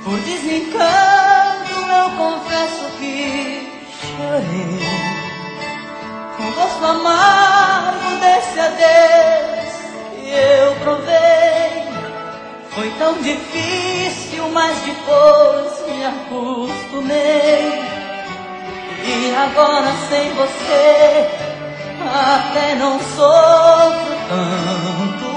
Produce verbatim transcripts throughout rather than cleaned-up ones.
Por desencanto eu confesso que chorei, com o gosto amargo desse adeus que eu provei. Foi tão difícil, mas depois me acostumei. E agora sem você até não sofro tanto.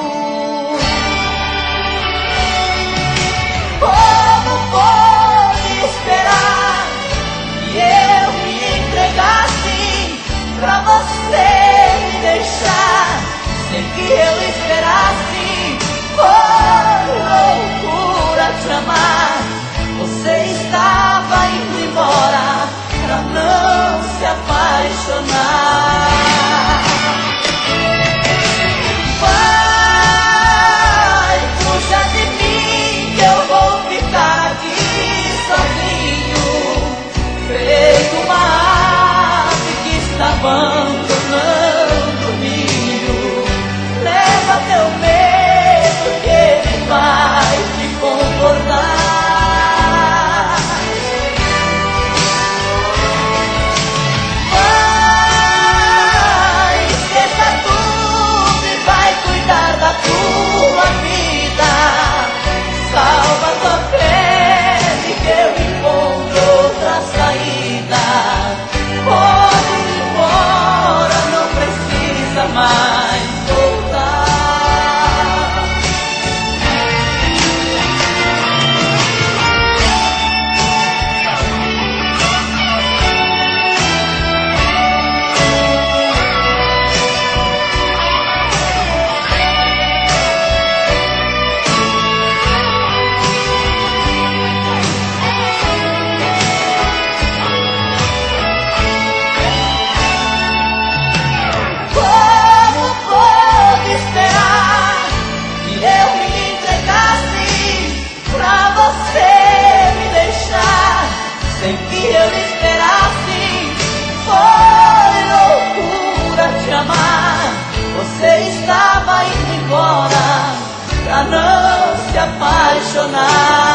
Como pode esperar que eu me entregasse pra você me deixar sem que eu esperasse? Foi loucura te amar. Você estava indo embora pra não se apaixonar. Vai, fuja de mim que eu vou ficar aqui sozinho, feito uma ave que está abandonando o ninho. Leva teu medo que ele vai te comportar. Tua vida, salva tua pele que eu encontro outra saída. Pode ir embora, não precisa mais voltar. Sem que eu esperasse, foi loucura te amar. Você estava indo embora pra não se apaixonar.